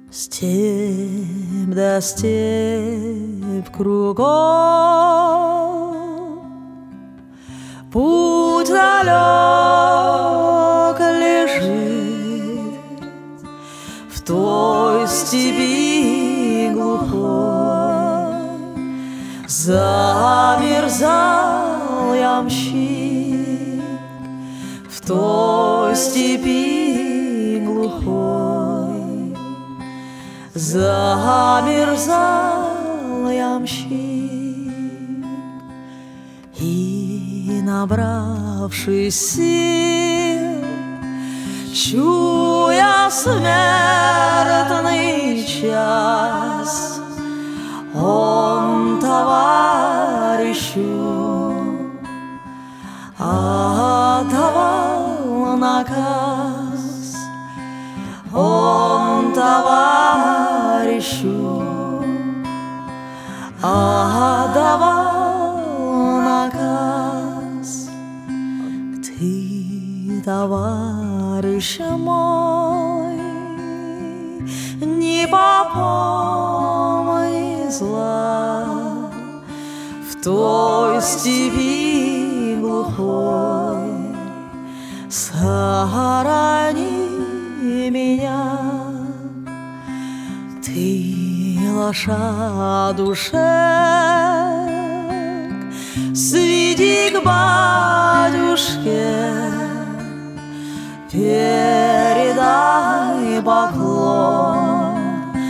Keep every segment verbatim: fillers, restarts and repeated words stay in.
Степь да степь кругом, путь далек лежит в той степи глухой. Замерзал ямщик в той степи глухой. Замерзал ямщик, и, набравшись сил, чуя смертный час, он товарищу отдавал наказ. Он товарищу отдавал наказ: ты, товарищ мой, не попомни зла в той степи глухой. Сохрани меня, ты, лошадушек, сведи к батюшке, передай поклон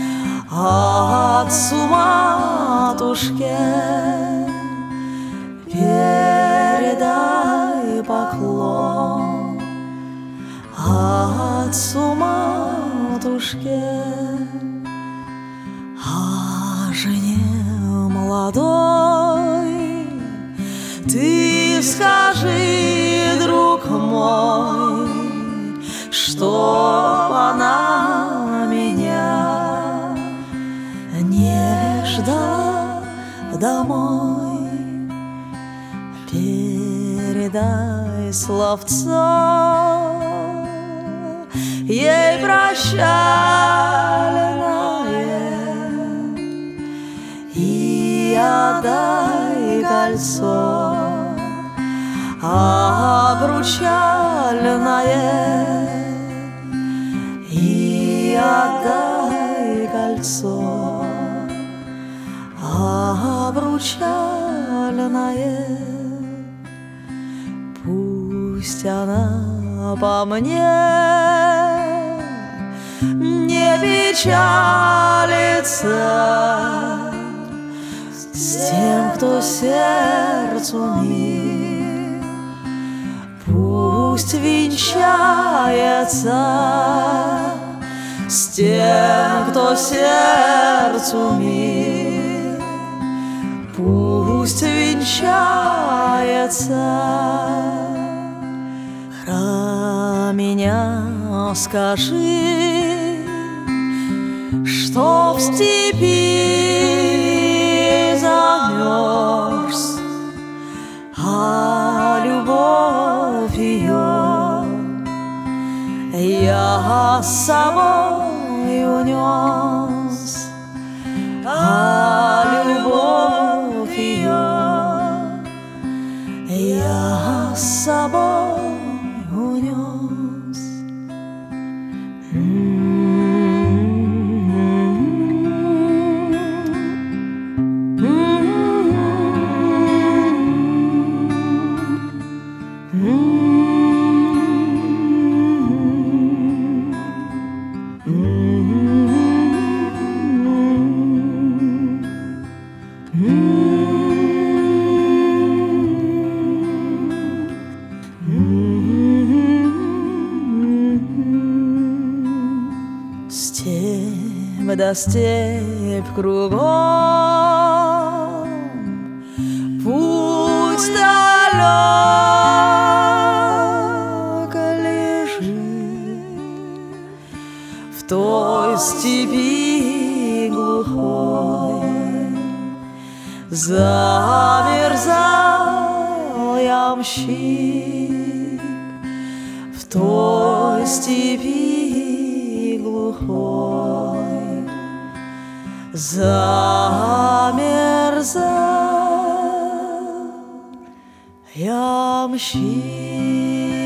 отцу-матушке, передай поклон отцу-матушке. А жене молодой ты скажи, друг мой, чтоб она меня не ждала домой. Передай словцо ей прощальное и отдай кольцо обручальное, и отдай кольцо обручальное. Пусть она по мне не печалится, с тем, кто сердцу мил, пусть венчается с тем, кто сердцу мил, пусть венчается. Про меня скажи, что в степи замерз, а любовь ее я с собой унес, а любовь ее я с собой унес. Степь да степь кругом, путь далек лежит в той степи глухой. Замерзал ямщик в той степи глухой. замерзал, я мщи.